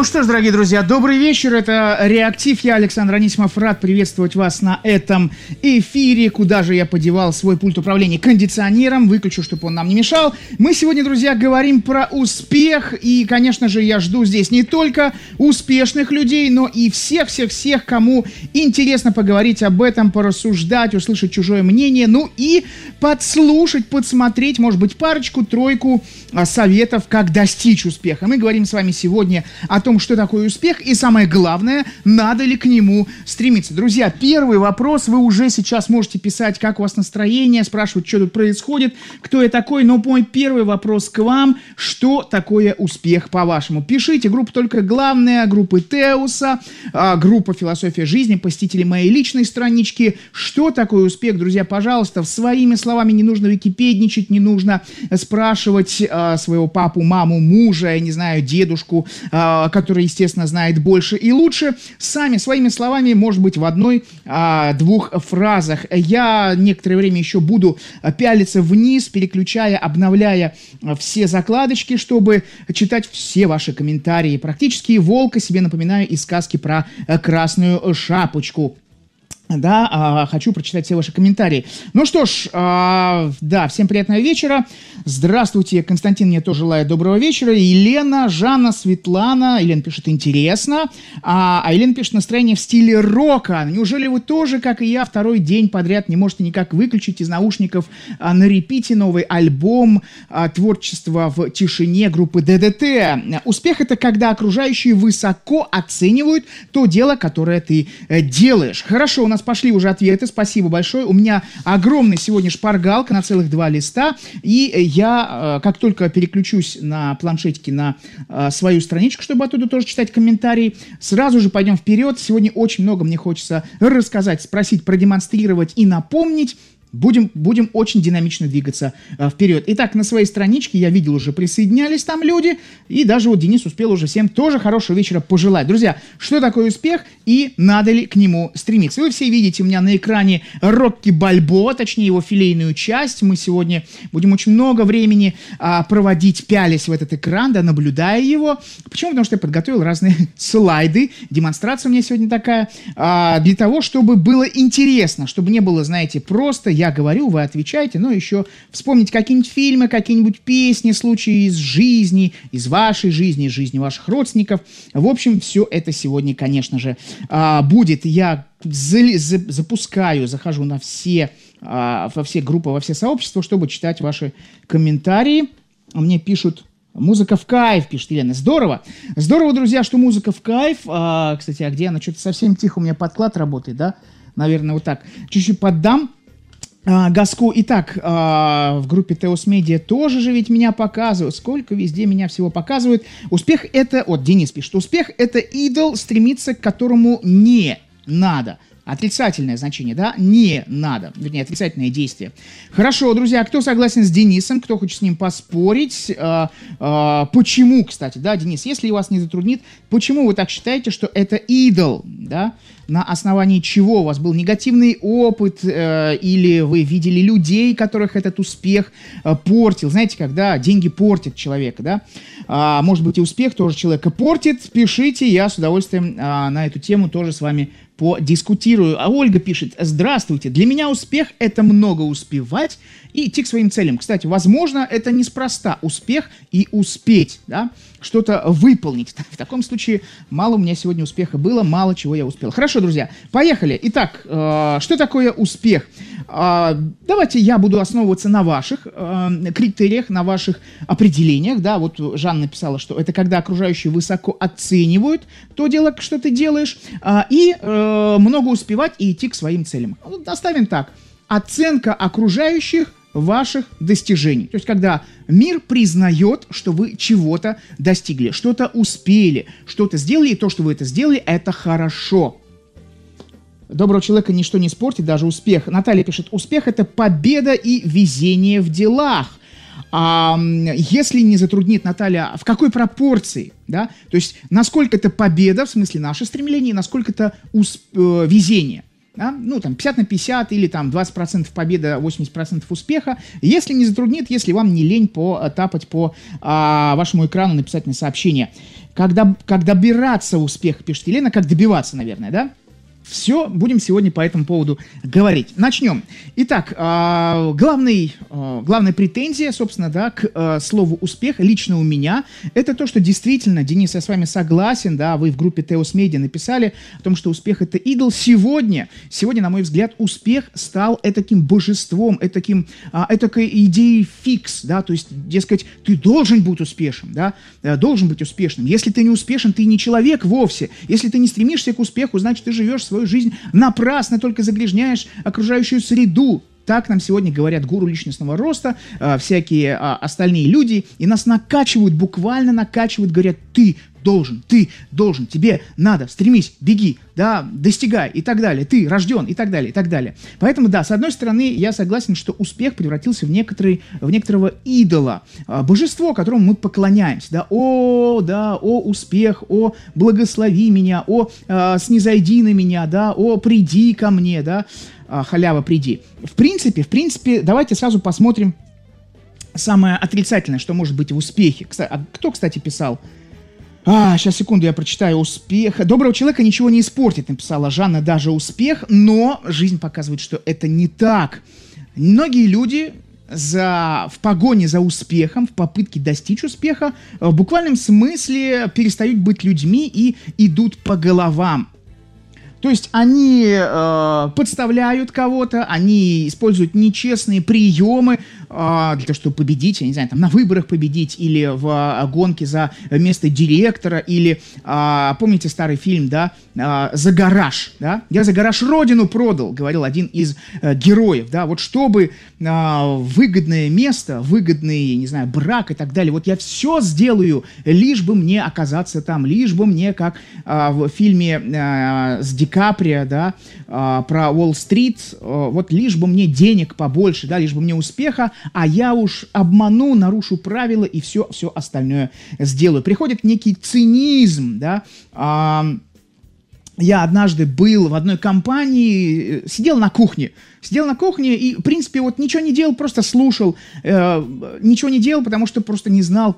Ну что ж, дорогие друзья, добрый вечер, это «Реактив», я Александр Анисимов, рад приветствовать вас на этом эфире. Куда же я подевал свой пульт управления кондиционером, выключу, чтобы он нам не мешал. Мы сегодня, друзья, говорим про успех, и, конечно же, я жду здесь не только успешных людей, но и всех-всех-всех, кому интересно поговорить об этом, порассуждать, услышать чужое мнение, ну и подслушать, подсмотреть, может быть, парочку-тройку советов, как достичь успеха. Мы говорим с вами сегодня о том, что такое успех, и самое главное, надо ли к нему стремиться. Друзья, первый вопрос, вы уже сейчас можете писать, как у вас настроение, спрашивать, что тут происходит, кто я такой, но мой первый вопрос к вам, что такое успех по-вашему? Пишите, группа «Только главное», группы Теуса, группа «Философия жизни», посетители моей личной странички. Что такое успех, друзья, пожалуйста, своими словами, не нужно википедничать, не нужно спрашивать своего папу, маму, мужа, я не знаю, дедушку, который, естественно, знает больше и лучше. Сами, своими словами, может быть, в одной-двух фразах. Я некоторое время еще буду пялиться вниз, переключая, обновляя все закладочки, чтобы читать все ваши комментарии. Практически волка себе напоминаю из сказки про Красную Шапочку. Да, хочу прочитать все ваши комментарии. Ну что ж, да, всем приятного вечера. Здравствуйте, Константин мне тоже желает доброго вечера. Елена, Жанна, Светлана. Елена пишет «интересно». А Елена пишет «настроение в стиле рока». Неужели вы тоже, как и я, второй день подряд не можете никак выключить из наушников на репите новый альбом творчества в тишине группы ДДТ? Успех — это когда окружающие высоко оценивают то дело, которое ты делаешь. Хорошо, у нас пошли уже ответы, спасибо большое. У меня огромный сегодня шпаргалка на целых 2 листа, и я, как только переключусь на планшетике на свою страничку, чтобы оттуда тоже читать комментарии, сразу же пойдем вперед. Сегодня очень много мне хочется рассказать, спросить, продемонстрировать и напомнить. Будем очень динамично двигаться вперед. Итак, на своей страничке, я видел, уже присоединялись там люди, и даже вот Денис успел уже всем тоже хорошего вечера пожелать. Друзья, что такое успех и надо ли к нему стремиться? Вы все видите у меня на экране Рокки Бальбоа, точнее его филейную часть. Мы сегодня будем очень много времени проводить, пялясь в этот экран, да, наблюдая его. Почему? Потому что я подготовил разные слайды. Демонстрация у меня сегодня такая. Для того, чтобы было интересно, чтобы не было, знаете, просто я говорю, вы отвечаете, но еще вспомнить какие-нибудь фильмы, какие-нибудь песни, случаи из жизни, из вашей жизни, из жизни ваших родственников. В общем, все это сегодня, конечно же, будет. Я запускаю, захожу на во все группы, во все сообщества, чтобы читать ваши комментарии. Мне пишут: «Музыка в кайф», пишет Елена. Здорово. Здорово, друзья, что музыка в кайф. Кстати, а где она? Что-то совсем тихо, у меня подклад работает, да? Наверное, вот так. Чуть-чуть поддам газку. Итак, в группе Теос Медиа тоже же ведь меня показывают. Сколько везде меня всего показывают. Успех — это... Вот Денис пишет. Успех — это идол, стремиться к которому не надо. Отрицательное значение, да? Не надо. Вернее, отрицательное действие. Хорошо, друзья, кто согласен с Денисом? Кто хочет с ним поспорить? Почему, кстати, да, Денис, если вас не затруднит, почему вы так считаете, что это идол, да? На основании чего у вас был негативный опыт, или вы видели людей, которых этот успех портил? Знаете, когда деньги портят человека, да? Может быть, и успех тоже человека портит. Пишите, я с удовольствием на эту тему тоже с вами подискутирую. А Ольга пишет: «Здравствуйте, для меня успех — это много успевать и идти к своим целям». Кстати, возможно, это неспроста успех и успеть, да? Что-то выполнить. В таком случае мало у меня сегодня успеха было, мало чего я успел. Хорошо, друзья, поехали. Итак, что такое успех? Давайте я буду основываться на ваших критериях, на ваших определениях. Да, вот Жанна написала, что это когда окружающие высоко оценивают то дело, что ты делаешь, и много успевать и идти к своим целям. Оставим так. Оценка окружающих ваших достижений. То есть, когда мир признает, что вы чего-то достигли, что-то успели, что-то сделали, и то, что вы это сделали, это хорошо. Доброго человека ничто не испортит, даже успех. Наталья пишет: успех — это победа и везение в делах. Если не затруднит, Наталья, в какой пропорции, да? То есть, насколько это победа, в смысле наше стремление, насколько это везение. Да? Ну, там, 50/50 или там 20% победа, 80% успеха. Если не затруднит, если вам не лень тапать по вашему экрану, написать мне сообщение. Как добираться успеха, пишет Елена, как добиваться, наверное, да? Все, будем сегодня по этому поводу говорить. Начнем. Итак, главная претензия, собственно, да, к слову «успех» лично у меня, это то, что действительно, Денис, я с вами согласен, да, вы в группе Теос Медиа написали о том, что успех — это идол. Сегодня, на мой взгляд, успех стал этаким божеством, этакой идеей фикс, да, то есть, дескать, ты должен быть успешным, да, должен быть успешным. Если ты не успешен, ты не человек вовсе. Если ты не стремишься к успеху, значит, ты живешь свою жизнь напрасно, только загрязняешь окружающую среду. Так нам сегодня говорят гуру личностного роста, всякие остальные люди, и нас накачивают, буквально накачивают, говорят, ты должен, тебе надо, стремись, беги, да, достигай и так далее, ты рожден и так далее, и так далее. Поэтому, да, с одной стороны, я согласен, что успех превратился в некоторого идола, божество, которому мы поклоняемся, да, успех, благослови меня, снизойди на меня, да, приди ко мне, да, халява, приди. В принципе, давайте сразу посмотрим самое отрицательное, что может быть в успехе. Кто, кстати, писал? Сейчас, секунду, я прочитаю. Успех. Доброго человека ничего не испортит, написала Жанна, даже успех, но жизнь показывает, что это не так. Многие люди в погоне за успехом, в попытке достичь успеха, в буквальном смысле перестают быть людьми и идут по головам. То есть они подставляют кого-то, они используют нечестные приемы для того, чтобы победить, я не знаю, там, на выборах победить, или в гонке за место директора, или, помните старый фильм, да, «За гараж», да? «Я за гараж родину продал», говорил один из героев, да, вот чтобы выгодное место, выгодный, не знаю, брак и так далее, вот я все сделаю, лишь бы мне оказаться там, лишь бы мне, как в фильме с Ди Каприо, да, про Уолл-стрит, вот лишь бы мне денег побольше, да, лишь бы мне успеха, а я уж обману, нарушу правила и все остальное сделаю. Приходит некий цинизм, да. Я однажды был в одной компании, сидел на кухне и, в принципе, вот ничего не делал, просто слушал, ничего не делал, потому что просто не знал,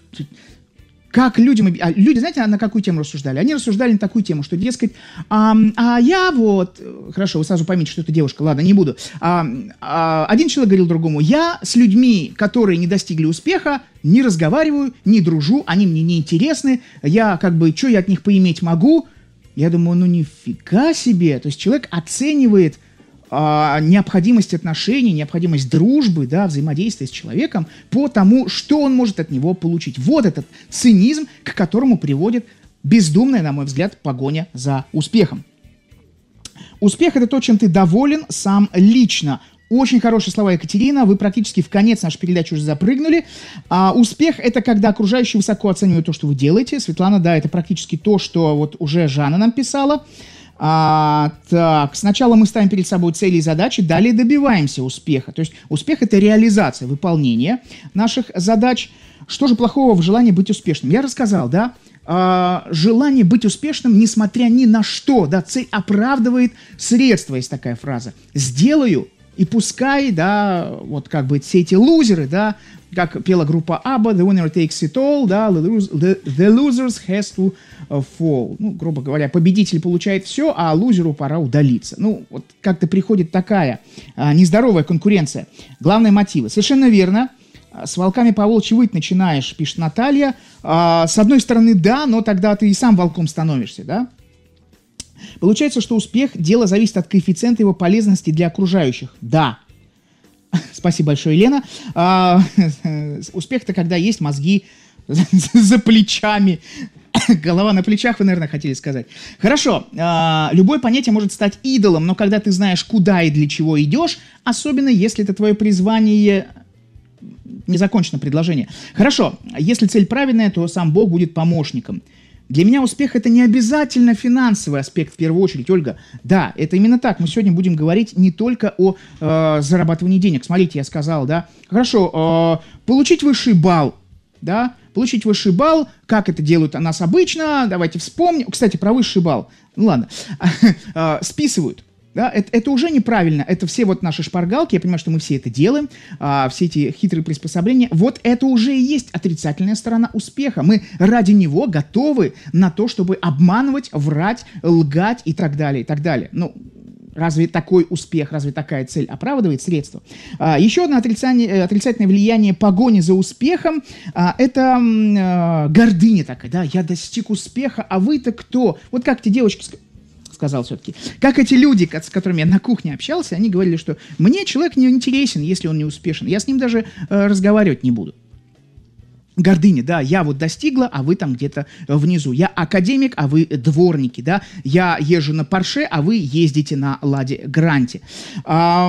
как людям... Люди, знаете, на какую тему рассуждали? Они рассуждали на такую тему, что, дескать, я вот... Хорошо, вы сразу поймите, что это девушка, ладно, не буду. Один человек говорил другому, я с людьми, которые не достигли успеха, не разговариваю, не дружу, они мне не интересны, что я от них поиметь могу? Я думаю, нифига себе. То есть человек оценивает необходимость отношений, необходимость дружбы, да, взаимодействия с человеком по тому, что он может от него получить. Вот этот цинизм, к которому приводит бездумная, на мой взгляд, погоня за успехом. Успех – это то, чем ты доволен сам лично. Очень хорошие слова, Екатерина. Вы практически в конец нашей передачи уже запрыгнули. Успех – это когда окружающие высоко оценивают то, что вы делаете. Светлана, да, это практически то, что вот уже Жанна нам писала. Так, сначала мы ставим перед собой цели и задачи, далее добиваемся успеха. То есть успех – это реализация, выполнение наших задач. Что же плохого в желании быть успешным? Я рассказал, да? Желание быть успешным, несмотря ни на что, да, цель оправдывает средства, есть такая фраза. Сделаю, и пускай, да, вот как бы все эти лузеры, да, как пела группа ABBA, the winner takes it all, да, the losers has to fall. Ну, грубо говоря, победитель получает все, а лузеру пора удалиться. Ну, вот как-то приходит такая нездоровая конкуренция. Главные мотивы. Совершенно верно. С волками по волчьи выть начинаешь, пишет Наталья. С одной стороны, да, но тогда ты и сам волком становишься, да. Получается, что успех – дело зависит от коэффициента его полезности для окружающих. Да. Спасибо большое, Елена. Успех – это когда есть мозги за плечами. Голова на плечах, вы, наверное, хотели сказать. Хорошо. Любое понятие может стать идолом, но когда ты знаешь, куда и для чего идешь, особенно если это твое призвание... Не закончено предложение. Хорошо. Если цель правильная, то сам Бог будет помощником. Для меня успех – это не обязательно финансовый аспект в первую очередь, Ольга. Да, это именно так. Мы сегодня будем говорить не только о зарабатывании денег. Смотрите, я сказал, да. Хорошо, получить высший балл, да. Получить высший балл, как это делают у нас обычно, давайте вспомним. Кстати, про высший балл. Ну ладно. Списывают. Да, это уже неправильно. Это все вот наши шпаргалки. Я понимаю, что мы все это делаем. Все эти хитрые приспособления. Вот это уже и есть отрицательная сторона успеха. Мы ради него готовы на то, чтобы обманывать, врать, лгать и так далее, и так далее. Ну, разве такой успех, разве такая цель оправдывает средства? Еще одно отрицательное влияние погони за успехом это гордыня такая. Да? Я достиг успеха, а вы-то кто? Вот как те девочки сказал все-таки. Как эти люди, с которыми я на кухне общался, они говорили, что мне человек не интересен, если он не успешен. Я с ним даже разговаривать не буду. Гордыня, да, я вот достигла, а вы там где-то внизу. Я академик, а вы дворники, да. Я езжу на Порше, а вы ездите на Ладе Гранте. По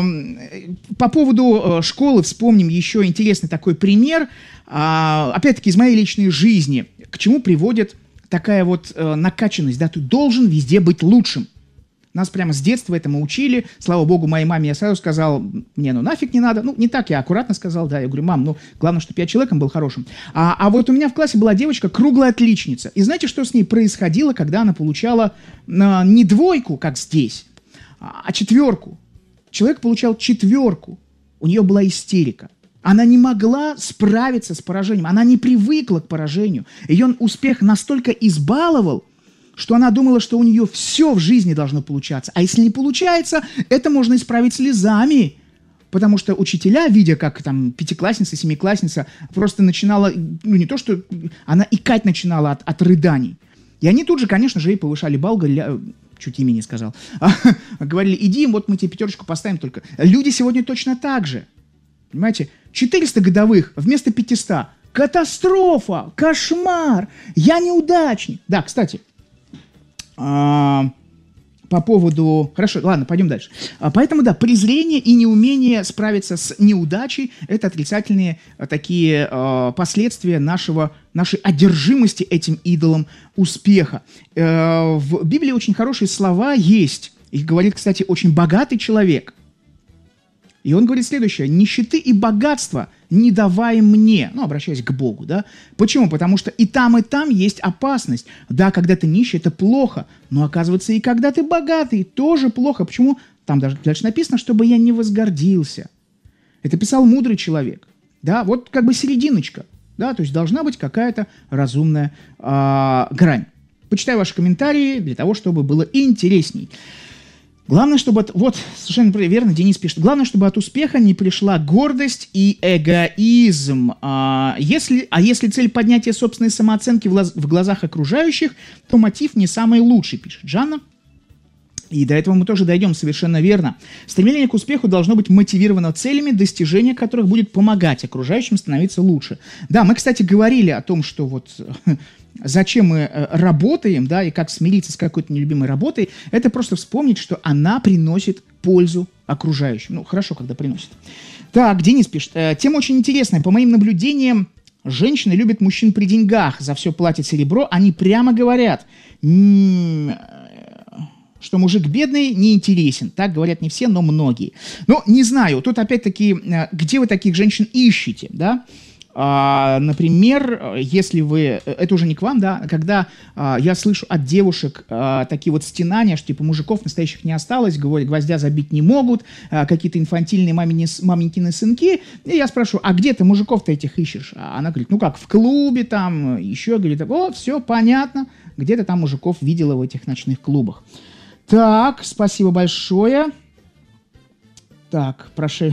поводу школы вспомним еще интересный такой пример. Опять-таки из моей личной жизни. К чему приводит такая вот накачанность, да, ты должен везде быть лучшим. Нас прямо с детства этому учили. Слава богу, моей маме я сразу сказал, мне ну нафиг не надо. Ну, не так, я аккуратно сказал, да, я говорю, мам, ну, главное, чтобы я человеком был хорошим. А вот у меня в классе была девочка, круглая отличница. И знаете, что с ней происходило, когда она получала не двойку, как здесь, а 4. Человек получал 4. У нее была истерика. Она не могла справиться с поражением, она не привыкла к поражению. Ее успех настолько избаловал, что она думала, что у нее все в жизни должно получаться. А если не получается, это можно исправить слезами. Потому что учителя, видя, как там 5-классница, 7-классница просто начинала, ну не то, что она икать начинала от рыданий. И они тут же, конечно же, ей повышали балл, говорили, чуть имя не сказал, говорили, иди, вот мы тебе 5 поставим только. Люди сегодня точно так же. Понимаете, 400 годовых вместо 500. Катастрофа, кошмар, я неудачник. Да, кстати, по поводу... Хорошо, ладно, пойдем дальше. Поэтому, да, презрение и неумение справиться с неудачей – это отрицательные такие последствия нашей одержимости этим идолом успеха. В Библии очень хорошие слова есть. Их говорит, кстати, очень богатый человек. И он говорит следующее. «Нищеты и богатства не давай мне». Ну, обращаясь к Богу, да. Почему? Потому что и там есть опасность. Да, когда ты нищий, это плохо. Но, оказывается, и когда ты богатый, тоже плохо. Почему? Там даже дальше написано, чтобы я не возгордился. Это писал мудрый человек. Да, вот как бы серединочка. Да, то есть должна быть какая-то разумная грань. Почитаю ваши комментарии для того, чтобы было интересней. Главное, чтобы... Вот, совершенно верно, Денис пишет. Главное, чтобы от успеха не пришла гордость и эгоизм. Если цель поднятия собственной самооценки в глазах окружающих, то мотив не самый лучший, пишет Жанна. И до этого мы тоже дойдем, совершенно верно. Стремление к успеху должно быть мотивировано целями, достижение которых будет помогать окружающим становиться лучше. Да, мы, кстати, говорили о том, что вот... Зачем мы работаем, да, и как смириться с какой-то нелюбимой работой, это просто вспомнить, что она приносит пользу окружающим. Ну, хорошо, когда приносит. Так, Денис пишет. Тема очень интересная. По моим наблюдениям, женщины любят мужчин при деньгах. За все платят серебро. Они прямо говорят, что мужик бедный не интересен. Так говорят не все, но многие. Но не знаю. Тут опять-таки, где вы таких женщин ищете, да? Например, если вы... Это уже не к вам, да? Когда я слышу от девушек такие вот стенания, что типа мужиков настоящих не осталось, гвоздя забить не могут, какие-то инфантильные маменькины сынки. И я спрашиваю, а где ты мужиков-то этих ищешь? А она говорит, ну как, в клубе там, еще, говорит, о, все понятно, где ты там мужиков видела в этих ночных клубах. Так, спасибо большое. Так, прошу...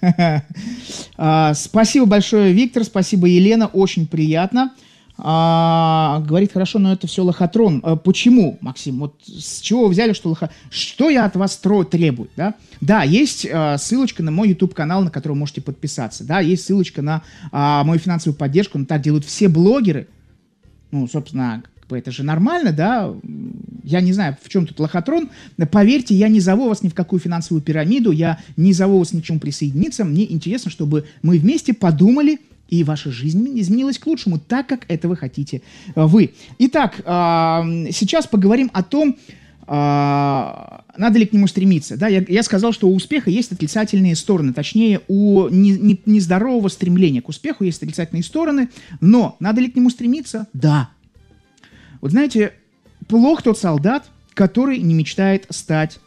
Спасибо большое, Виктор, спасибо, Елена, очень приятно. Говорит, хорошо, но это все лохотрон. Почему, Максим? Вот с чего вы взяли, что лохотрон? Что я от вас требую? Да, да, есть ссылочка на мой YouTube-канал, на который вы можете подписаться. Да, есть ссылочка на мою финансовую поддержку, но так делают все блогеры. Ну, собственно, это же нормально, да? Я не знаю, в чем тут лохотрон. Поверьте, я не зову вас ни в какую финансовую пирамиду, я не зову вас ни к чему присоединиться. Мне интересно, чтобы мы вместе подумали, и ваша жизнь изменилась к лучшему, так, как этого хотите вы. Итак, сейчас поговорим о том, надо ли к нему стремиться. Да? Я сказал, что у успеха есть отрицательные стороны, точнее, у нездорового стремления к успеху есть отрицательные стороны, но надо ли к нему стремиться? Да. Вот знаете, плох тот солдат, который не мечтает стать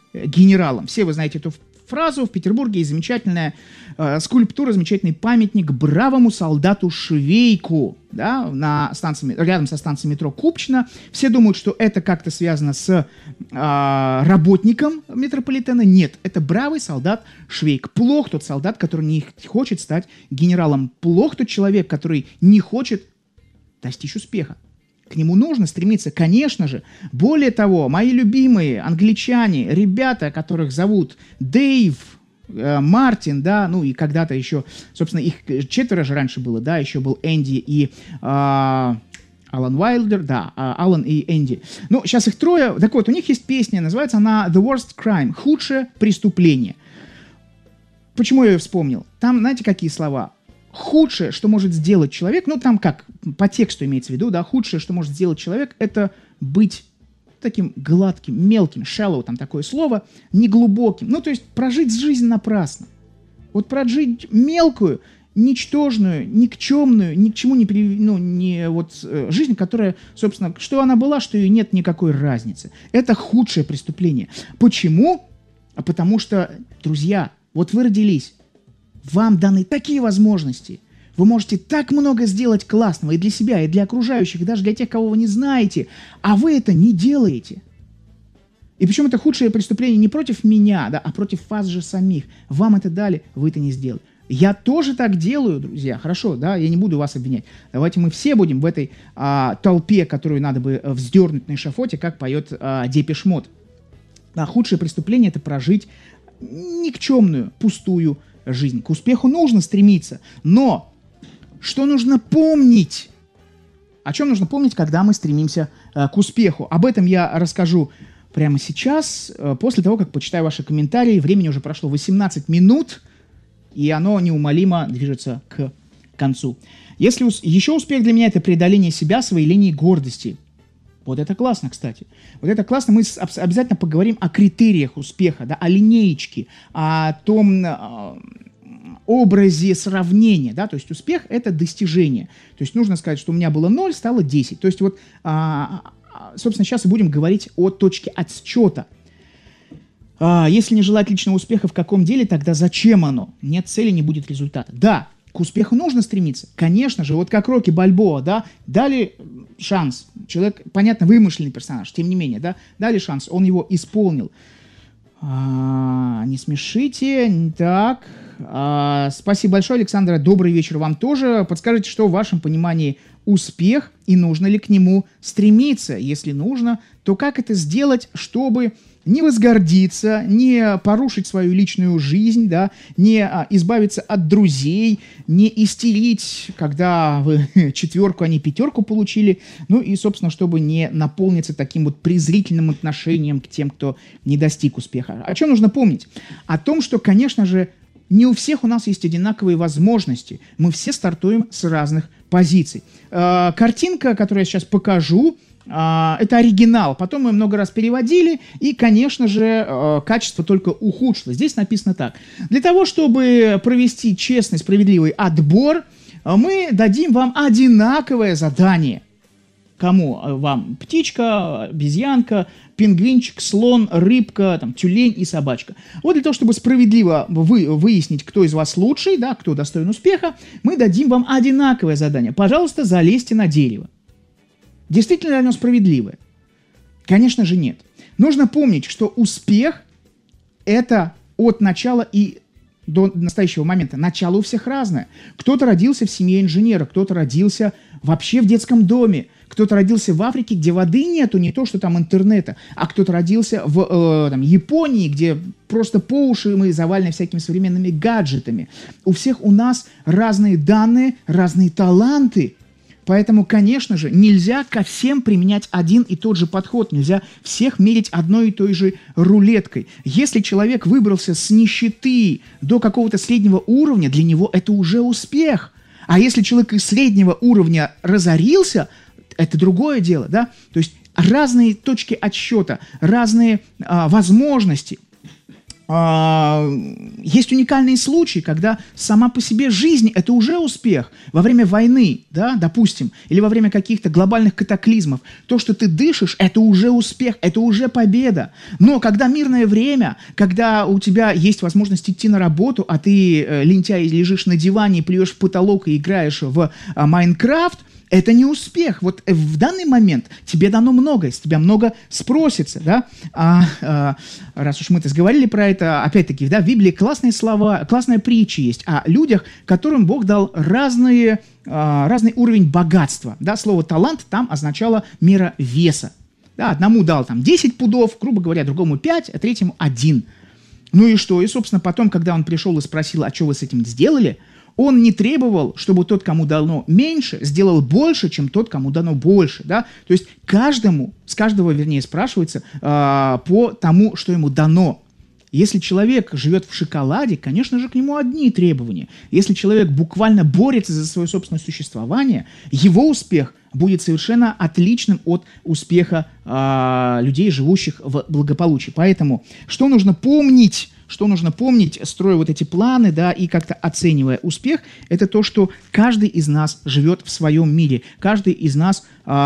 генералом. Все вы знаете эту фразу. В Петербурге есть замечательная скульптура, замечательный памятник бравому солдату Швейку, да, рядом со станцией метро Купчино. Все думают, что это как-то связано с работником метрополитена. Нет, это бравый солдат Швейк. Плох тот солдат, который не хочет стать генералом. Плох тот человек, который не хочет достичь успеха. К нему нужно стремиться, конечно же. Более того, мои любимые англичане, ребята, которых зовут Дэйв, Мартин, да, ну и когда-то еще, собственно, их 4 же раньше было, да, еще был Энди и Алан Уайлдер, да, Алан и Энди. Ну, сейчас их 3. Так вот, у них есть песня, называется она «The Worst Crime», «Худшее преступление». Почему я ее вспомнил? Там, знаете, какие слова? Худшее, что может сделать человек, ну там как, по тексту имеется в виду, да, худшее, что может сделать человек, это быть таким гладким, мелким, shallow, там такое слово, неглубоким. Ну, то есть прожить жизнь напрасно. Вот прожить мелкую, ничтожную, никчемную, ни к чему жизнь, которая, собственно, что она была, что и нет никакой разницы. Это худшее преступление. Почему? Потому что, друзья, вот вы родились, вам даны такие возможности. Вы можете так много сделать классного и для себя, и для окружающих, и даже для тех, кого вы не знаете, а вы это не делаете. И причем это худшее преступление не против меня, да, а против вас же самих. Вам это дали, вы это не сделали. Я тоже так делаю, друзья. Хорошо, да, я не буду вас обвинять. Давайте мы все будем в этой толпе, которую надо бы вздернуть на эшафоте, как поет Депеш Мод. Да, худшее преступление – это прожить никчемную, пустую жизнь. К успеху нужно стремиться, но что нужно помнить? О чем нужно помнить, когда мы стремимся к успеху? Об этом я расскажу прямо сейчас, после того, как почитаю ваши комментарии. Времени уже прошло 18 минут, и оно неумолимо движется к концу. Если еще успех для меня – это преодоление себя, своей линии гордости. Вот это классно, кстати. Вот это классно. Мы обязательно поговорим о критериях успеха, да, о линеечке, о том образе сравнения. Да? То есть успех – это достижение. То есть нужно сказать, что у меня было 0, стало 10. То есть вот, собственно, сейчас и будем говорить о точке отсчета. Если не желать личного успеха в каком деле, тогда зачем оно? Нет цели, не будет результата. Да, к успеху нужно стремиться. Конечно же, вот как Рокки Бальбоа, да, дали шанс. Человек, понятно, вымышленный персонаж, тем не менее, да, дали шанс, он его исполнил. Не смешите. Так, спасибо большое, Александра. Добрый вечер вам тоже. Подскажите, что в вашем понимании успех и нужно ли к нему стремиться? Если нужно, то как это сделать, чтобы не возгордиться, не порушить свою личную жизнь, да, не избавиться от друзей, не истерить, когда вы 4, а не 5 получили, ну и, собственно, чтобы не наполниться таким вот презрительным отношением к тем, кто не достиг успеха. О чем нужно помнить? О том, что, конечно же, не у всех у нас есть одинаковые возможности. Мы все стартуем с разных позиций. Картинка, которую я сейчас покажу, это оригинал. Потом мы много раз переводили, и, конечно же, качество только ухудшилось. Здесь написано так. Для того, чтобы провести честный, справедливый отбор, мы дадим вам одинаковое задание. Кому? Вам птичка, обезьянка, пингвинчик, слон, рыбка, там, тюлень и собачка. Вот для того, чтобы справедливо выяснить, кто из вас лучший, да, кто достоин успеха, мы дадим вам одинаковое задание. Пожалуйста, залезьте на дерево. Действительно ли оно справедливое? Конечно же нет. Нужно помнить, что успех – это от начала и до настоящего момента. Начало у всех разное. Кто-то родился в семье инженера, кто-то родился вообще в детском доме, кто-то родился в Африке, где воды нету, не то, что там интернета, а кто-то родился в Японии, где просто по уши мы завалены всякими современными гаджетами. У всех у нас разные данные, разные таланты. Поэтому, конечно же, нельзя ко всем применять один и тот же подход. Нельзя всех мерить одной и той же рулеткой. Если человек выбрался с нищеты до какого-то среднего уровня, для него это уже успех. А если человек из среднего уровня разорился, это другое дело, да? То есть разные точки отсчета, разные возможности. есть уникальные случаи, когда сама по себе жизнь – это уже успех. Во время войны, да, допустим, или во время каких-то глобальных катаклизмов, то, что ты дышишь, это уже успех, это уже победа. Но когда мирное время, когда у тебя есть возможность идти на работу, а ты, лентяй, лежишь на диване, плюешь в потолок и играешь в Майнкрафт, это не успех. Вот в данный момент тебе дано многое, с тебя много спросится, да. Раз уж мы-то говорили про это, опять-таки, да, в Библии классные слова, классная притча есть о людях, которым Бог дал разный уровень богатства. Да, слово «талант» там означало мера веса. Да, одному дал там 10 пудов, грубо говоря, другому 5, а третьему 1. Ну и что? И, собственно, потом, когда он пришел и спросил, а что вы с этим сделали, он не требовал, чтобы тот, кому дано меньше, сделал больше, чем тот, кому дано больше. Да? То есть с каждого, вернее, спрашивается по тому, что ему дано. Если человек живет в шоколаде, конечно же, к нему одни требования. Если человек буквально борется за свое собственное существование, его успех будет совершенно отличным от успеха людей, живущих в благополучии. Поэтому что нужно помнить, строя вот эти планы, да, и как-то оценивая успех, это то, что каждый из нас живет в своем мире. Каждому из нас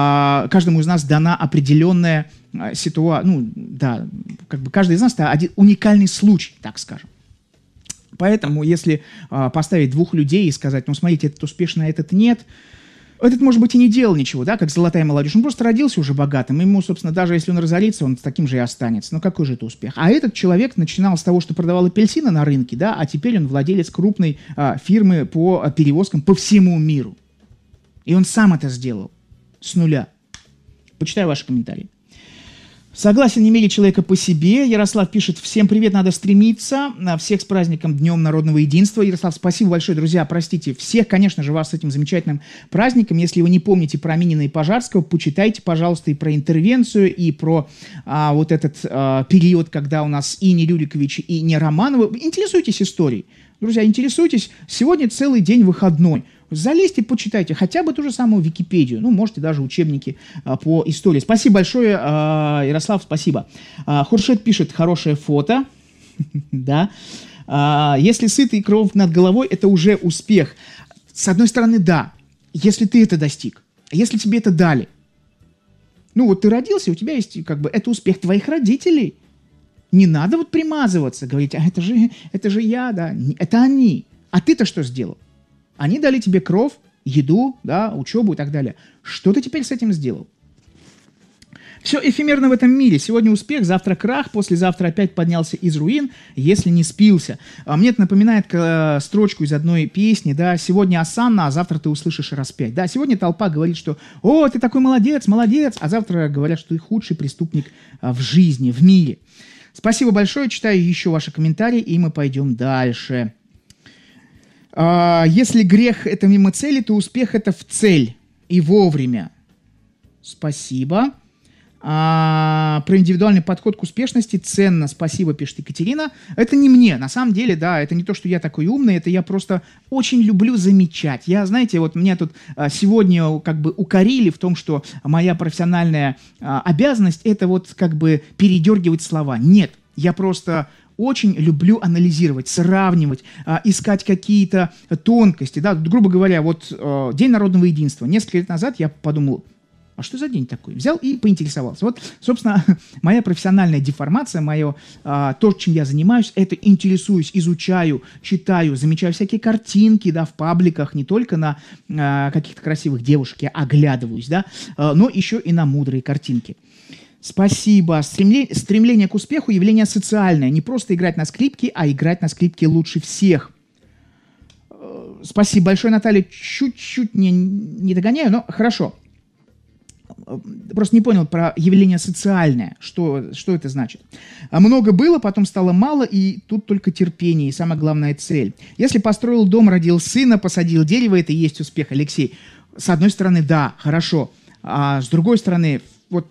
дана определенная ситуация, ну, да, как бы каждый из нас – это один уникальный случай, так скажем. Поэтому, если поставить двух людей и сказать, ну, смотрите, этот успешный, а этот нет, этот, может быть, и не делал ничего, да, как золотая молодежь. Он просто родился уже богатым, и ему, собственно, даже если он разорится, он таким же и останется. Ну, какой же это успех? А этот человек начинал с того, что продавал апельсины на рынке, да, а теперь он владелец крупной фирмы по перевозкам по всему миру. И он сам это сделал с нуля. Почитаю ваши комментарии. Согласен, не мерить человека по себе. Ярослав пишет: всем привет, надо стремиться. Всех с праздником Днем Народного Единства. Ярослав, спасибо большое, друзья. Простите всех, конечно же, вас с этим замечательным праздником. Если вы не помните про Минина и Пожарского, почитайте, пожалуйста, и про интервенцию, и про вот этот период, когда у нас и не Рюрикович, и не Романовы. Интересуйтесь историей. Друзья, интересуйтесь. Сегодня целый день выходной. Залезьте, почитайте хотя бы ту же самую Википедию, ну, можете даже учебники по истории. Спасибо большое, Ярослав, спасибо. Хуршет пишет: хорошее фото, да. Если сытый и кров над головой, это уже успех. С одной стороны, да, если ты это достиг, если тебе это дали. Ну, вот ты родился, у тебя есть, как бы, это успех твоих родителей. Не надо вот примазываться, говорить, это же я, да, это они. А ты-то что сделал? Они дали тебе кров, еду, да, учебу и так далее. Что ты теперь с этим сделал? Все эфемерно в этом мире. Сегодня успех, завтра крах, послезавтра опять поднялся из руин, если не спился. Мне это напоминает строчку из одной песни, да, сегодня осанна, а завтра ты услышишь раз 5. Да, сегодня толпа говорит, что «О, ты такой молодец, молодец», а завтра говорят, что ты худший преступник в жизни, в мире. Спасибо большое, читаю еще ваши комментарии, и мы пойдем дальше. Если грех – это мимо цели, то успех – это в цель и вовремя. Спасибо. Про индивидуальный подход к успешности ценно. Спасибо, пишет Екатерина. Это не мне. На самом деле, да, это не то, что я такой умный, это я просто очень люблю замечать. Я, знаете, вот меня тут сегодня как бы укорили в том, что моя профессиональная обязанность – это вот как бы передергивать слова. Нет, я просто очень люблю анализировать, сравнивать, искать какие-то тонкости. Да? Грубо говоря, вот День народного единства. Несколько лет назад я подумал, а что за день такой? Взял и поинтересовался. Вот, собственно, моя профессиональная деформация, то, чем я занимаюсь, это интересуюсь, изучаю, читаю, замечаю всякие картинки, да, в пабликах, не только на каких-то красивых девушек я оглядываюсь, да, но еще и на мудрые картинки. Спасибо. Стремление к успеху – явление социальное. Не просто играть на скрипке, а играть на скрипке лучше всех. Спасибо большое, Наталья. Чуть-чуть не догоняю, но хорошо. Просто не понял про явление социальное. Что это значит? Много было, потом стало мало, и тут только терпение, и самая главная цель. Если построил дом, родил сына, посадил дерево, это и есть успех, Алексей. С одной стороны, да, хорошо. А с другой стороны, вот...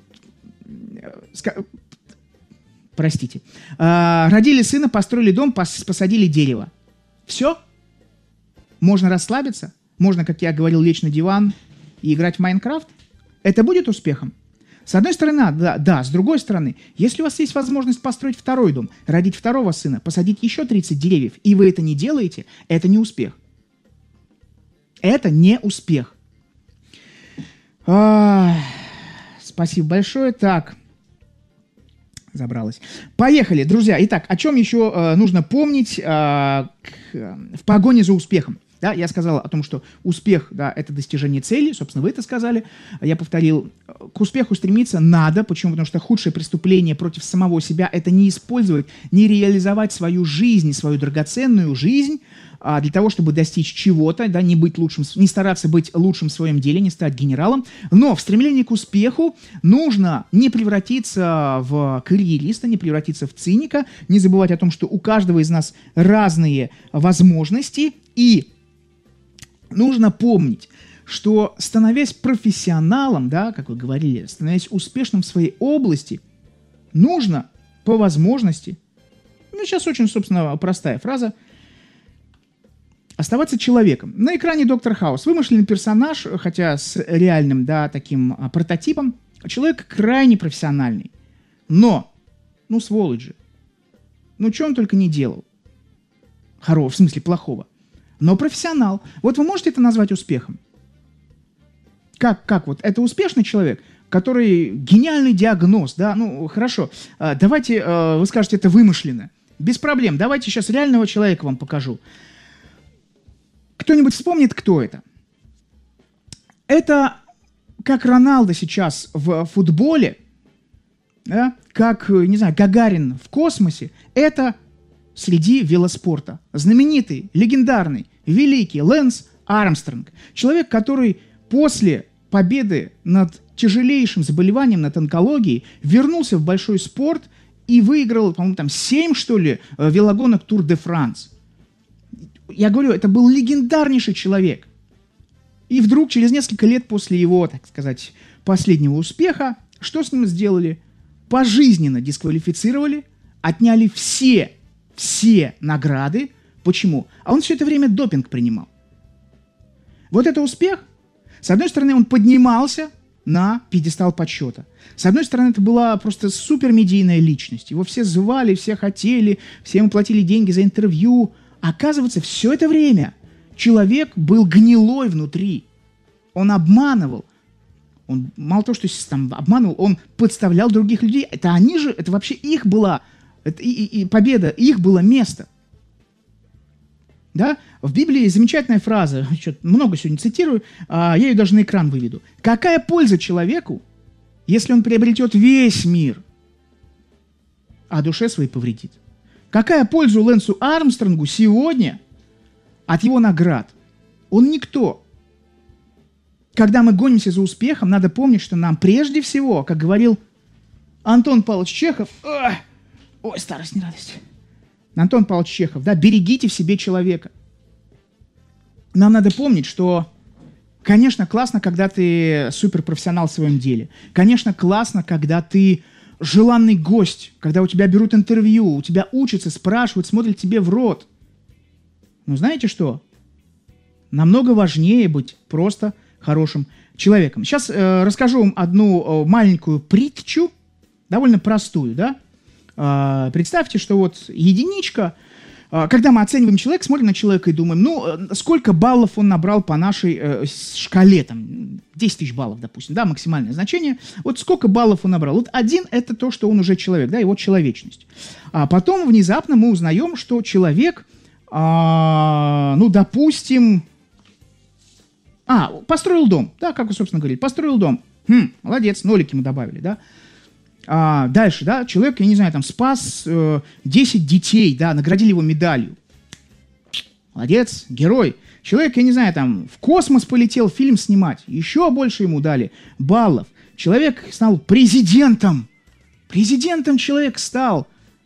Простите. Родили сына, построили дом, посадили дерево. Все? Можно расслабиться? Можно, как я говорил, лечь на диван и играть в Майнкрафт? Это будет успехом? С одной стороны, да, с другой стороны, если у вас есть возможность построить второй дом, родить второго сына, посадить еще 30 деревьев, и вы это не делаете, это не успех. Это не успех. Спасибо большое. Так, забралась. Поехали, друзья. Итак, о чем еще нужно помнить в погоне за успехом? Да, я сказал о том, что успех, да, это достижение цели, собственно, вы это сказали, я повторил, к успеху стремиться надо, почему? Потому что худшее преступление против самого себя – это не использовать, не реализовать свою жизнь, свою драгоценную жизнь для того, чтобы достичь чего-то, да, не быть лучшим, не стараться быть лучшим в своем деле, не стать генералом, но в стремлении к успеху нужно не превратиться в карьериста, не превратиться в циника, не забывать о том, что у каждого из нас разные возможности, и нужно помнить, что, становясь профессионалом, да, как вы говорили, становясь успешным в своей области, нужно по возможности, сейчас очень, собственно, простая фраза, оставаться человеком. На экране Доктор Хаус вымышленный персонаж, хотя с реальным, да, таким прототипом, человек крайне профессиональный. Но, сволочь же, что он только не делал. В смысле плохого. Но профессионал. Вот вы можете это назвать успехом? Как вот? Это успешный человек, который гениальный диагноз, да? Хорошо. Давайте, вы скажете, это вымышленно. Без проблем. Давайте сейчас реального человека вам покажу. Кто-нибудь вспомнит, кто это? Это как Роналдо сейчас в футболе, да? Как, не знаю, Гагарин в космосе. Это среди велоспорта. Знаменитый, легендарный, великий Лэнс Армстронг. Человек, который после победы над тяжелейшим заболеванием, над онкологией, вернулся в большой спорт и выиграл, по-моему, 7, что ли, велогонок Тур де Франс. Я говорю, это был легендарнейший человек. И вдруг, через несколько лет после его, так сказать, последнего успеха, что с ним сделали? Пожизненно дисквалифицировали, отняли все награды. Почему? А он все это время допинг принимал. Вот это успех. С одной стороны, он поднимался на пьедестал почета. С одной стороны, это была просто супермедийная личность. Его все звали, все хотели, все ему платили деньги за интервью. Оказывается, все это время человек был гнилой внутри. Он обманывал. Он мало того, что там обманывал, он подставлял других людей. Это они же, это вообще их была, и победа, их было место. Да? В Библии замечательная фраза, много сегодня цитирую, я ее даже на экран выведу. Какая польза человеку, если он приобретет весь мир, а душе своей повредит? Какая польза Лэнсу Армстронгу сегодня от его наград? Он никто. Когда мы гонимся за успехом, надо помнить, что нам прежде всего, как говорил Антон Павлович Чехов, старость не радость. Антон Павлович Чехов, да, берегите в себе человека. Нам надо помнить, что, конечно, классно, когда ты суперпрофессионал в своем деле. Конечно, классно, когда ты желанный гость, когда у тебя берут интервью, у тебя учатся, спрашивают, смотрят тебе в рот. Но знаете что? Намного важнее быть просто хорошим человеком. Сейчас расскажу вам одну маленькую притчу, довольно простую, да? Представьте, что вот единичка, когда мы оцениваем человека, смотрим на человека и думаем, сколько баллов он набрал по нашей шкале, 10 тысяч баллов, допустим, да, максимальное значение, вот сколько баллов он набрал. Вот 1 – это то, что он уже человек, да, его человечность. А потом внезапно мы узнаем, что человек, допустим, построил дом, да, как вы, собственно, говорили, построил дом, молодец, нолики мы добавили, да. Дальше, да, человек, я не знаю, спас 10 детей, да, наградили его медалью. Молодец, герой. Человек, я не знаю, в космос полетел фильм снимать, еще больше ему дали баллов. Человек стал президентом. Президентом человек стал.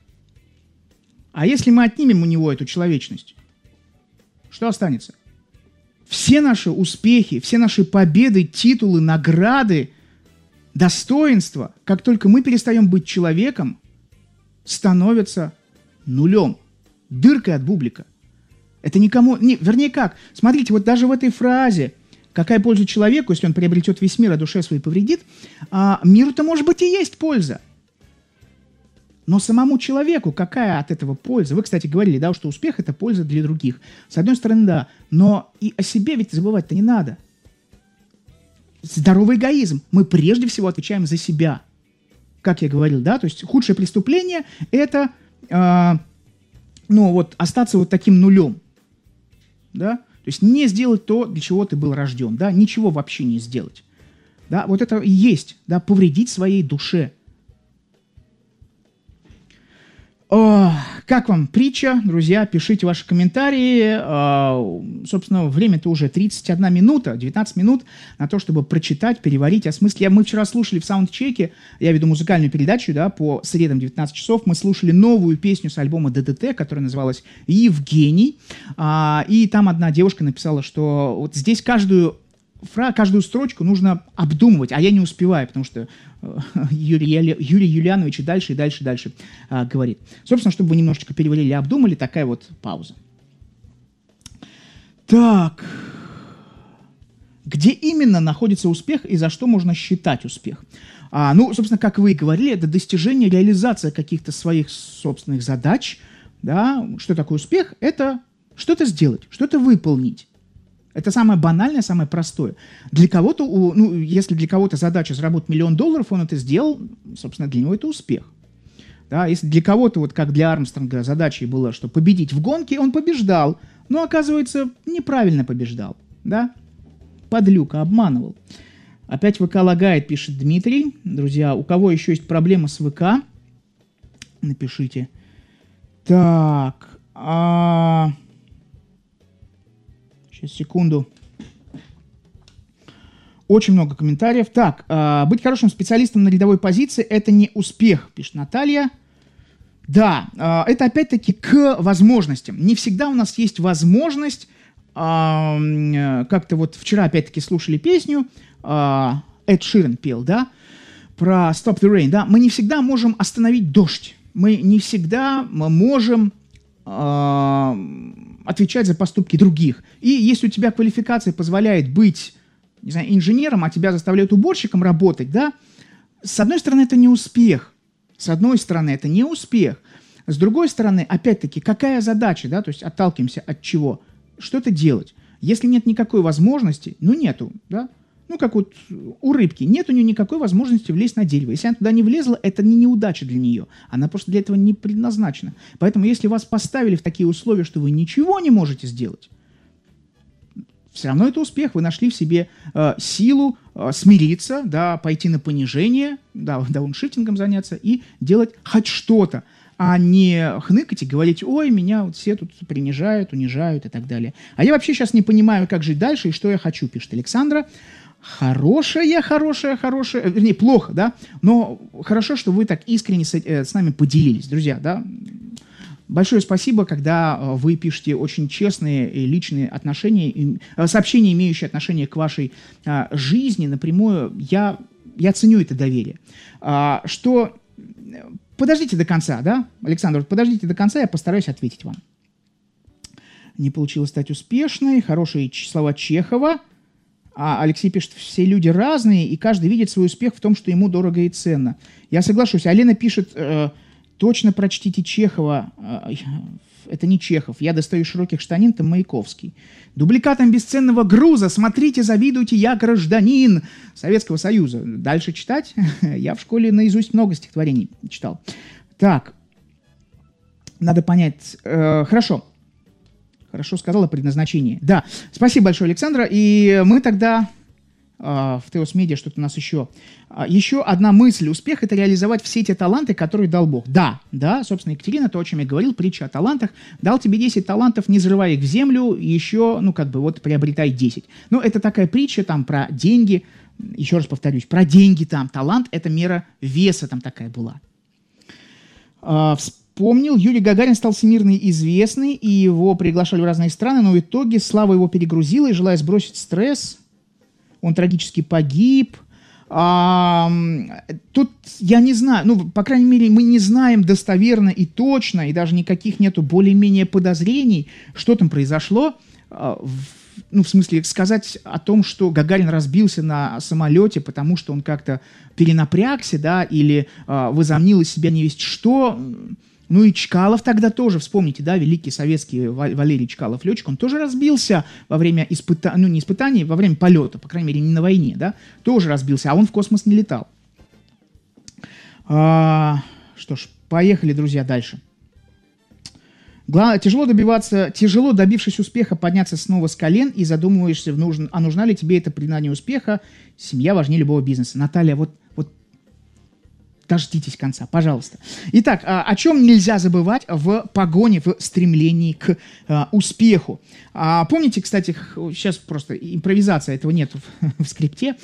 А если мы отнимем у него эту человечность, что останется? Все наши успехи, все наши победы, титулы, награды, достоинства, как только мы перестаем быть человеком, становятся нулем, дыркой от бублика. Это никому... Вернее как, смотрите, вот даже в этой фразе Какая польза человеку, если он приобретет весь мир, а душе своей повредит? Миру-то, может быть, и есть польза. Но самому человеку какая от этого польза? Вы, кстати, говорили, да, что успех – это польза для других. С одной стороны, да. Но и о себе ведь забывать-то не надо. Здоровый эгоизм. Мы прежде всего отвечаем за себя. Как я говорил, да, то есть худшее преступление – это остаться вот таким нулем. Да? То есть не сделать то, для чего ты был рожден. Да? Ничего вообще не сделать. Да? Вот это и есть, да, повредить своей душе. Как вам притча, друзья? Пишите ваши комментарии. Собственно, время-то уже 31 минута, 19 минут на то, чтобы прочитать, переварить, осмыслить. Мы вчера слушали в саундчеке, я веду музыкальную передачу, да, по средам 19 часов. Мы слушали новую песню с альбома ДДТ, которая называлась «Евгений». И там одна девушка написала, что вот здесь каждую строчку нужно обдумывать, а я не успеваю, потому что Юрий Юлианович и дальше говорит. Собственно, чтобы вы немножечко переварили и обдумали, такая вот пауза. Так. Где именно находится успех и за что можно считать успех? Собственно, как вы и говорили, это достижение, реализация каких-то своих собственных задач. Да? Что такое успех? Это что-то сделать, что-то выполнить. Это самое банальное, самое простое. Для кого-то, если для кого-то задача заработать $1 миллион, он это сделал, собственно, для него это успех. Да, если для кого-то, вот как для Армстронга, задачей было, что победить в гонке, он побеждал, но, оказывается, неправильно побеждал. Да? Подлюка, обманывал. Опять ВК лагает, пишет Дмитрий. Друзья, у кого еще есть проблемы с ВК, напишите. Так, сейчас, секунду. Очень много комментариев. Так, быть хорошим специалистом на рядовой позиции – это не успех, пишет Наталья. Да, это опять-таки к возможностям. Не всегда у нас есть возможность. Как-то вот вчера опять-таки слушали песню, Эд Ширан пел, да, про Stop the Rain, да. Мы не всегда можем остановить дождь. Мы не всегда можем отвечать за поступки других. И если у тебя квалификация позволяет быть, не знаю, инженером, а тебя заставляют уборщиком работать, да, с одной стороны, это не успех. С одной стороны, это не успех. С другой стороны, опять-таки, какая задача, да, то есть отталкиваемся от чего? Что-то делать. Если нет никакой возможности, нету, да, как вот у рыбки, нет у нее никакой возможности влезть на дерево. Если она туда не влезла, это не неудача для нее. Она просто для этого не предназначена. Поэтому, если вас поставили в такие условия, что вы ничего не можете сделать, все равно это успех. Вы нашли в себе силу смириться, да, пойти на понижение, да, дауншифтингом заняться и делать хоть что-то, а не хныкать и говорить: ой, меня вот все тут принижают, унижают и так далее. А я вообще сейчас не понимаю, как жить дальше и что я хочу, пишет Александра. Хорошая, вернее, плохо, да, но хорошо, что вы так искренне с нами поделились, друзья, да. Большое спасибо, когда вы пишете очень честные и личные отношения, сообщения, имеющие отношение к вашей жизни напрямую. Я ценю это доверие. Подождите до конца, да, Александр, подождите до конца, я постараюсь ответить вам. Не получилось стать успешной. Хорошие слова Чехова. Алексей пишет: все люди разные, и каждый видит свой успех в том, что ему дорого и ценно. Я соглашусь. Алена пишет: точно прочтите Чехова. Это не Чехов. Я достаю широких штанин, там Маяковский. Дубликатом бесценного груза. Смотрите, завидуйте, я гражданин Советского Союза. Дальше читать? Я в школе наизусть много стихотворений читал. Так. Надо понять. Хорошо. Хорошо сказала предназначение. Да. Спасибо большое, Александра. И мы тогда в Теос Медиа что-то у нас еще. Еще одна мысль. Успех – это реализовать все те таланты, которые дал Бог. Да, собственно, Екатерина, то, о чем я говорил, притча о талантах. Дал тебе 10 талантов, не зарывай их в землю, еще, приобретай 10. Это такая притча там про деньги. Еще раз повторюсь, про деньги там. Талант – это мера веса там такая была. Вспомнил, Юрий Гагарин стал всемирно известный, и его приглашали в разные страны, но в итоге слава его перегрузила, и, желая сбросить стресс, он трагически погиб. Тут я не знаю, по крайней мере, мы не знаем достоверно и точно, и даже никаких нету более-менее подозрений, что там произошло. ну, в смысле, сказать о том, что Гагарин разбился на самолете, потому что он как-то перенапрягся, да, или возомнил из себя невесть что. Ну и Чкалов тогда тоже, вспомните, да, великий советский Валерий Чкалов, летчик, он тоже разбился во время не испытаний, во время полета, по крайней мере, не на войне, да, тоже разбился, а он в космос не летал. Что ж, поехали, друзья, дальше. Тяжело добившись успеха, подняться снова с колен и задумываешься, нужна ли тебе это признание успеха. Семья важнее любого бизнеса. Наталья, вот дождитесь конца, пожалуйста. Итак, о чем нельзя забывать в погоне, в стремлении к успеху. Помните, кстати, сейчас просто импровизация, этого нет в скрипте.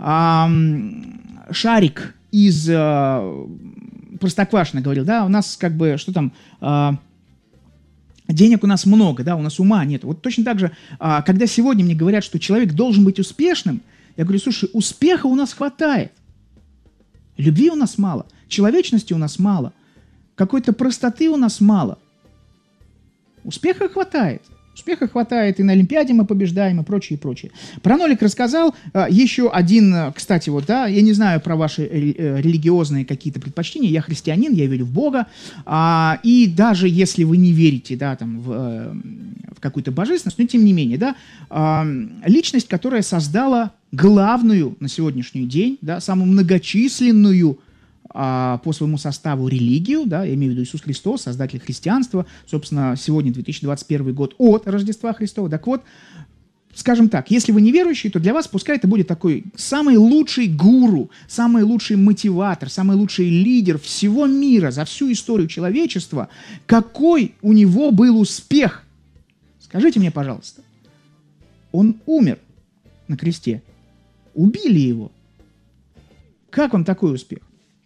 Шарик из Простоквашино говорил, да, у нас как бы, что там... Денег у нас много, да, у нас ума нет. Вот точно так же, когда сегодня мне говорят, что человек должен быть успешным, я говорю, слушай, успеха у нас хватает. Любви у нас мало, человечности у нас мало, какой-то простоты у нас мало. Успеха хватает. Успеха хватает, и на Олимпиаде мы побеждаем, и прочее, и прочее. Про Нолик рассказал. Еще один, кстати, вот, да, я не знаю про ваши религиозные какие-то предпочтения, я христианин, я верю в Бога, и даже если вы не верите, да, там, в какую-то божественность, но тем не менее, да, личность, которая создала главную на сегодняшний день, да, самую многочисленную по своему составу религию, да, я имею в виду Иисус Христос, создатель христианства, собственно, сегодня 2021 год от Рождества Христова. Так вот, скажем так, если вы неверующий, то для вас пускай это будет такой самый лучший гуру, самый лучший мотиватор, самый лучший лидер всего мира за всю историю человечества. Какой у него был успех? Скажите мне, пожалуйста. Он умер на кресте. Убили его. Как вам такой успех?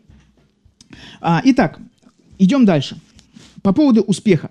Итак, идем дальше. По поводу успеха.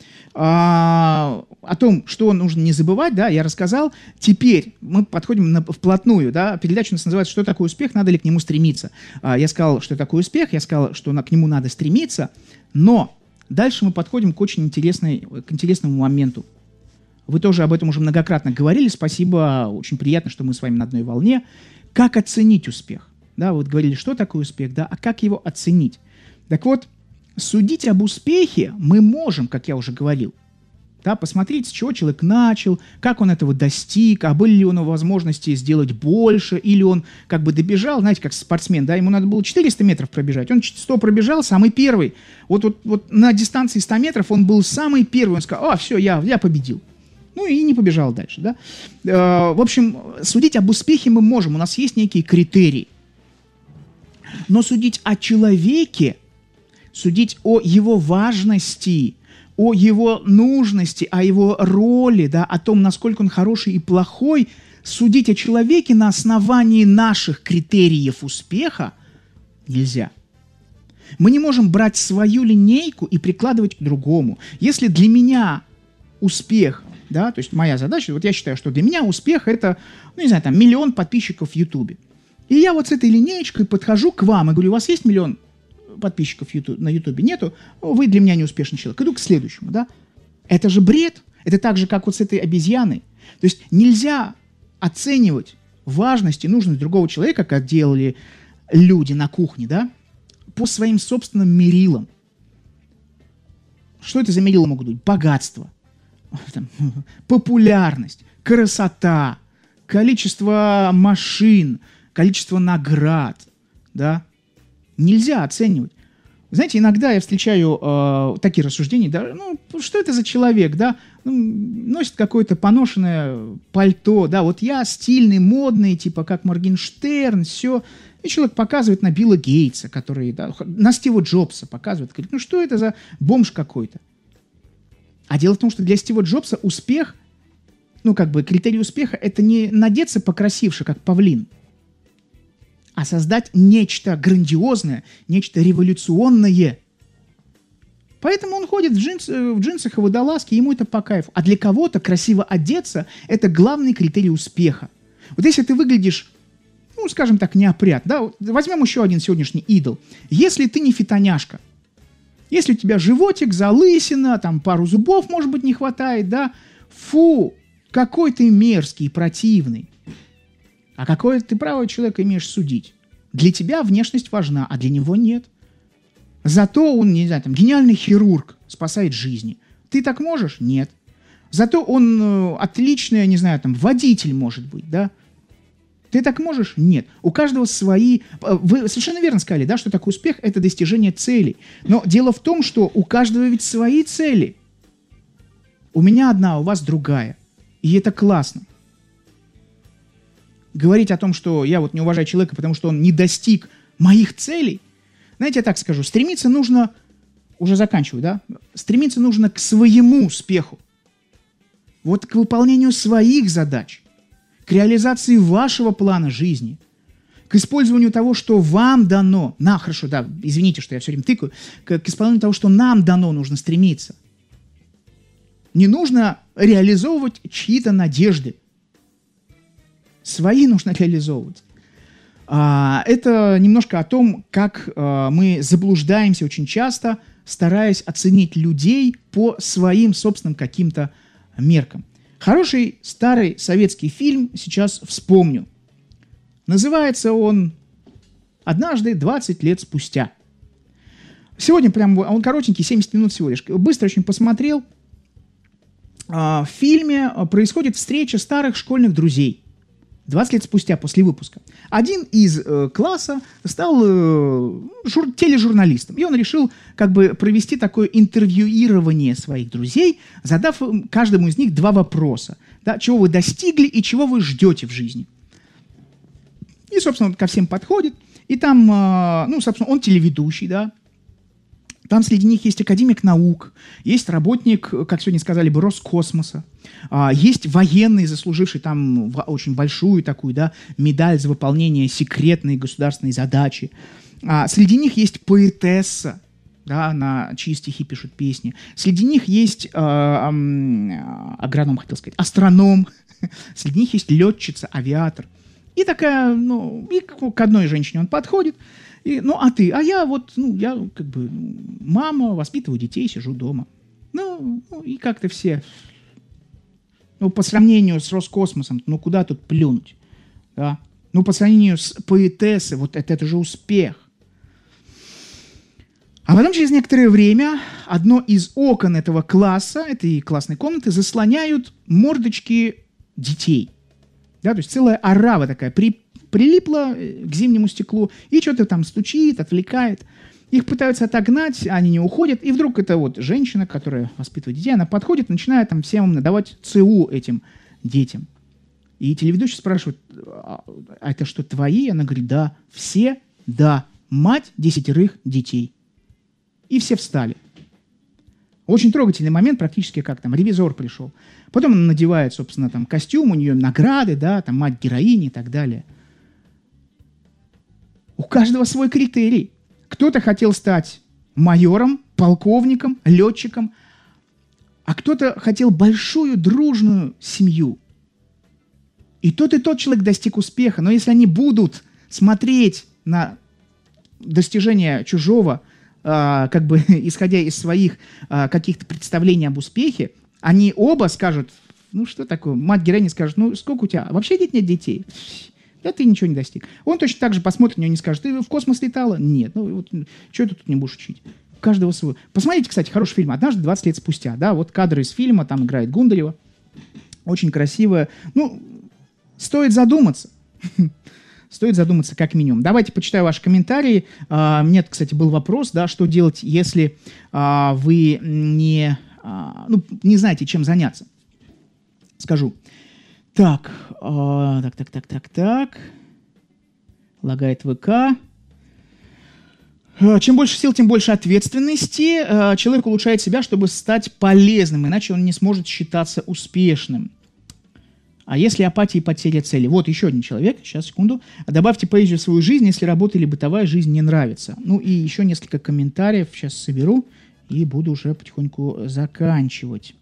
О том, что нужно не забывать, да, я рассказал. Теперь мы подходим вплотную. Да, передача у нас называется «Что такое успех? Надо ли к нему стремиться?». Я сказал, что такое успех, я сказал, что к нему надо стремиться. Но дальше мы подходим к очень интересному моменту. Вы тоже об этом уже многократно говорили. Спасибо, очень приятно, что мы с вами на одной волне. Как оценить успех? Да, вот говорили, что такое успех, да, а как его оценить? Так вот, судить об успехе мы можем, как я уже говорил. Да, посмотреть, с чего человек начал, как он этого достиг, а были ли у него возможности сделать больше, или он как бы добежал, знаете, как спортсмен, да, ему надо было 400 метров пробежать, он 100 пробежал, самый первый. Вот на дистанции 100 метров он был самый первый, он сказал, все, я победил. Ну и не побежал дальше, да. В общем, судить об успехе мы можем, у нас есть некие критерии. Но судить о человеке, судить о его важности, о его нужности, о его роли, да, о том, насколько он хороший и плохой, судить о человеке на основании наших критериев успеха нельзя. Мы не можем брать свою линейку и прикладывать к другому. Если для меня успех, да, то есть моя задача, вот я считаю, что для меня успех это, ну не знаю, там, 1 миллион подписчиков в Ютубе. И я вот с этой линеечкой подхожу к вам и говорю, у вас есть 1 миллион подписчиков на Ютубе? Нету? Вы для меня неуспешный человек. Иду к следующему, да? Это же бред. Это так же, как вот с этой обезьяной. То есть нельзя оценивать важность и нужность другого человека, как делали люди на кухне, да, по своим собственным мерилам. Что это за мерила могут быть? Богатство, популярность, красота, количество машин, количество наград, да, нельзя оценивать. Знаете, иногда я встречаю такие рассуждения, да, ну, что это за человек, да, носит какое-то поношенное пальто, да, вот я стильный, модный, типа как Моргенштерн, все, и человек показывает на Билла Гейтса, который, да, на Стива Джобса показывает, говорит, ну, что это за бомж какой-то? А дело в том, что для Стива Джобса успех, ну, как бы критерий успеха, это не надеться покрасивше, как павлин, а создать нечто грандиозное, нечто революционное. Поэтому он ходит в джинсах и водолазке, ему это по кайфу. А для кого-то красиво одеться – это главный критерий успеха. Вот если ты выглядишь, ну, скажем так, неопрятно, да, вот возьмем еще один сегодняшний идол. Если ты не фитоняшка, если у тебя животик, залысина, там пару зубов, может быть, не хватает, да, фу, какой ты мерзкий и противный. А какое ты право человека имеешь судить? Для тебя внешность важна, а для него нет. Зато он, не знаю, там, гениальный хирург, спасает жизни. Ты так можешь? Нет. Зато он отличный, не знаю, там, водитель может быть, да? Ты так можешь? Нет. У каждого свои... Вы совершенно верно сказали, да, что такой успех – это достижение целей. Но дело в том, что у каждого ведь свои цели. У меня одна, у вас другая. И это классно. Говорить о том, что я вот не уважаю человека, потому что он не достиг моих целей, знаете, я так скажу, стремиться нужно, уже заканчиваю, да, стремиться нужно к своему успеху, вот к выполнению своих задач, к реализации вашего плана жизни, к использованию того, что вам дано, хорошо, да, извините, что я все время тыкаю, к исполнению того, что нам дано, нужно стремиться. Не нужно реализовывать чьи-то надежды. Свои нужно реализовывать. Это немножко о том, как мы заблуждаемся очень часто, стараясь оценить людей по своим собственным каким-то меркам. Хороший старый советский фильм сейчас вспомню. Называется он «Однажды 20 лет спустя». Сегодня прям, он коротенький, 70 минут всего лишь. Быстро очень посмотрел. В фильме происходит встреча старых школьных друзей. 20 лет спустя, после выпуска. Один из класса стал тележурналистом. И он решил как бы провести такое интервьюирование своих друзей, задав каждому из них 2 вопроса. Да, чего вы достигли и чего вы ждете в жизни. И, собственно, он ко всем подходит. И там, собственно, он телеведущий, да. Там среди них есть академик наук, есть работник, как сегодня сказали бы, Роскосмоса, есть военный, заслуживший там очень большую такую, да, медаль за выполнение секретной государственной задачи. Среди них есть поэтесса, да, на чьи стихи пишут песни. Среди них есть агроном, хотел сказать, астроном. Среди них есть летчица, авиатор. И такая, и к одной женщине он подходит. И, а ты? А я вот, я как бы мама, воспитываю детей, сижу дома. И как-то все, по сравнению с Роскосмосом, куда тут плюнуть, да? По сравнению с поэтессой, вот это же успех. А потом через некоторое время одно из окон этого класса, этой классной комнаты, заслоняют мордочки детей. Да, то есть целая орава такая прилипла к зимнему стеклу и что-то там стучит, отвлекает. Их пытаются отогнать, они не уходят. И вдруг эта вот женщина, которая воспитывает детей, она подходит, начинает там всем надавать ЦУ этим детям. И телеведущий спрашивает: а это что, твои? Она говорит: да. Все? Да. Мать 10 детей. И все встали. Очень трогательный момент, практически как там ревизор пришел. Потом она надевает, собственно, там костюм, у нее награды, да, там мать героини и так далее. У каждого свой критерий. Кто-то хотел стать майором, полковником, летчиком, а кто-то хотел большую дружную семью. И тот человек достиг успеха. Но если они будут смотреть на достижения чужого, как бы исходя из своих каких-то представлений об успехе, они оба скажут: что такое? Мать героини скажет: сколько у тебя? Вообще нет детей? Да ты ничего не достиг. Он точно так же посмотрит на нее и не скажет: ты в космос летала? Нет. Что ты тут не будешь учить? У каждого свой. Посмотрите, кстати, хороший фильм «Однажды 20 лет спустя». Да, вот кадры из фильма, там играет Гундарева. Очень красивая. Стоит задуматься. Стоит задуматься как минимум. Давайте почитаю ваши комментарии. Мне, кстати, был вопрос, да, что делать, если вы не знаете, чем заняться. Скажу. Так. Лагает ВК. Чем больше сил, тем больше ответственности. Человек улучшает себя, чтобы стать полезным, иначе он не сможет считаться успешным. А если апатия и потеря цели? Вот еще один человек, сейчас, секунду. Добавьте поэзию в свою жизнь, если работа или бытовая жизнь не нравится. И еще несколько комментариев сейчас соберу и буду уже потихоньку заканчивать.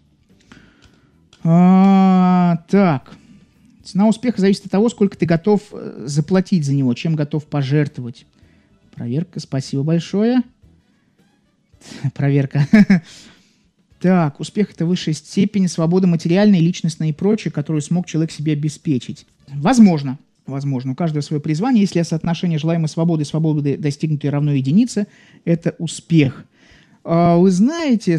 Так. Цена успеха зависит от того, сколько ты готов заплатить за него, чем готов пожертвовать. Проверка, спасибо большое. Проверка. Так, успех — это высшая степень свободы материальной, личностной и прочее, которую смог человек себе обеспечить. Возможно. Возможно. У каждого свое призвание. Если соотношение желаемой свободы и свободы, достигнутой, равно единице, это успех. Вы знаете,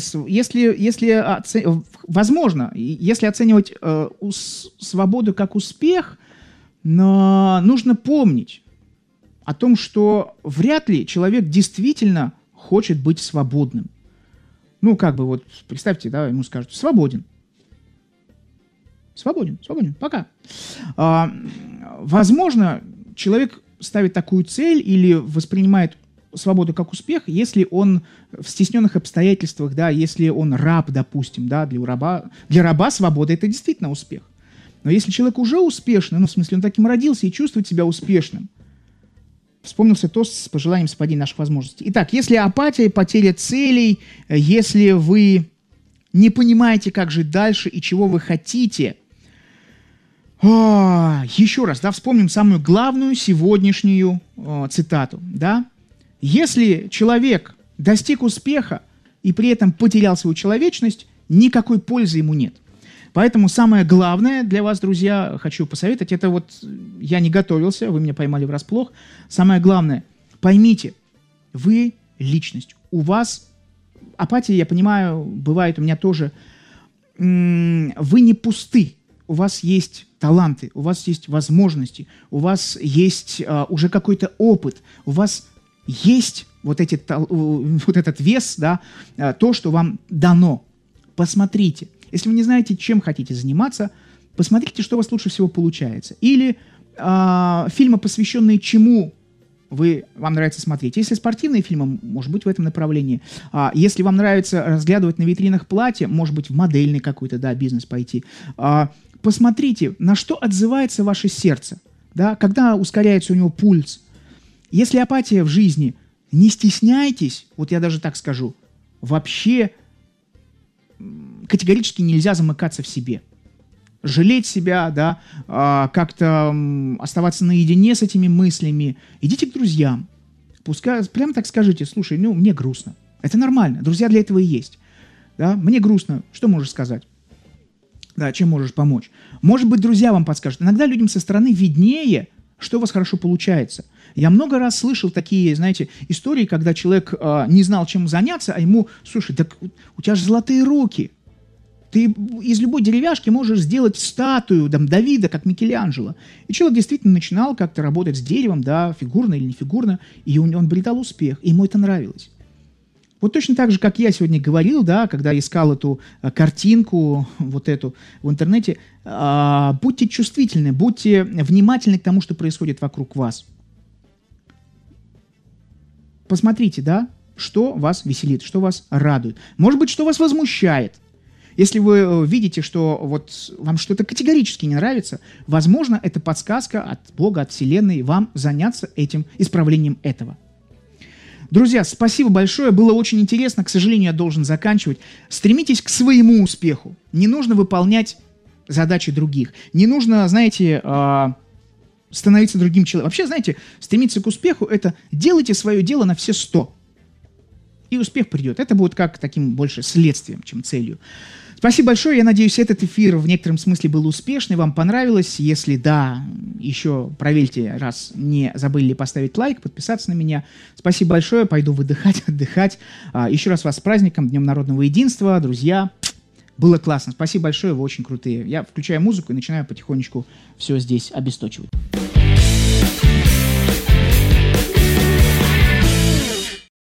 возможно, если оценивать свободу как успех, но нужно помнить о том, что вряд ли человек действительно хочет быть свободным. Ну, как бы вот, представьте, да, ему скажут: свободен. Свободен, пока. Возможно, человек ставит такую цель или воспринимает свободу как успех, если он в стесненных обстоятельствах, да, если он раб, допустим, да, для раба свобода — это действительно успех. Но если человек уже успешный, ну, в смысле, он таким родился и чувствует себя успешным, вспомнился тост с пожеланием совпадения наших возможностей. Итак, если апатия, потеря целей, если вы не понимаете, как жить дальше и чего вы хотите, еще раз, да, вспомним самую главную сегодняшнюю цитату, да. Если человек достиг успеха и при этом потерял свою человечность, никакой пользы ему нет. Поэтому самое главное для вас, друзья, хочу посоветовать, это вот я не готовился, вы меня поймали врасплох. Самое главное, поймите, вы личность, у вас апатия, я понимаю, бывает у меня тоже, вы не пусты, у вас есть таланты, у вас есть возможности, у вас есть уже какой-то опыт, у вас есть вот этот вес, да, то, что вам дано. Посмотрите. Если вы не знаете, чем хотите заниматься, посмотрите, что у вас лучше всего получается. Или фильмы, посвященные чему вам нравится смотреть. Если спортивные фильмы, может быть, в этом направлении. Если вам нравится разглядывать на витринах платья, может быть, в модельный какой-то, да, бизнес пойти. Посмотрите, на что отзывается ваше сердце, да, когда ускоряется у него пульс. Если апатия в жизни, не стесняйтесь, вот я даже так скажу, вообще категорически нельзя замыкаться в себе. Жалеть себя, да, как-то оставаться наедине с этими мыслями. Идите к друзьям. Пускай, прямо так скажите: слушай, ну, мне грустно. Это нормально, друзья для этого и есть. Да? Мне грустно, что можешь сказать? Да, чем можешь помочь? Может быть, друзья вам подскажут. Иногда людям со стороны виднее, что у вас хорошо получается. Я много раз слышал такие, знаете, истории, когда человек не знал, чем заняться, а ему: слушай, так у тебя же золотые руки. Ты из любой деревяшки можешь сделать статую там, Давида, как Микеланджело. И человек действительно начинал как-то работать с деревом, да, фигурно или не фигурно, и он обретал успех, и ему это нравилось. Вот точно так же, как я сегодня говорил, да, когда искал эту картинку, вот эту в интернете, будьте чувствительны, будьте внимательны к тому, что происходит вокруг вас. Посмотрите, да, что вас веселит, что вас радует. Может быть, что вас возмущает. Если вы видите, что вот вам что-то категорически не нравится, возможно, это подсказка от Бога, от Вселенной вам заняться этим, исправлением этого. Друзья, спасибо большое, было очень интересно, к сожалению, я должен заканчивать. Стремитесь к своему успеху, не нужно выполнять задачи других, не нужно, знаете, становиться другим человеком. Вообще, знаете, стремиться к успеху – это делайте свое дело на все 100, и успех придет. Это будет как таким больше следствием, чем целью. Спасибо большое. Я надеюсь, этот эфир в некотором смысле был успешный, вам понравилось. Если да, еще проверьте, раз не забыли поставить лайк, подписаться на меня. Спасибо большое. Пойду выдыхать, отдыхать. Еще раз вас с праздником, Днем народного единства. Друзья, было классно. Спасибо большое, вы очень крутые. Я включаю музыку и начинаю потихонечку все здесь обесточивать.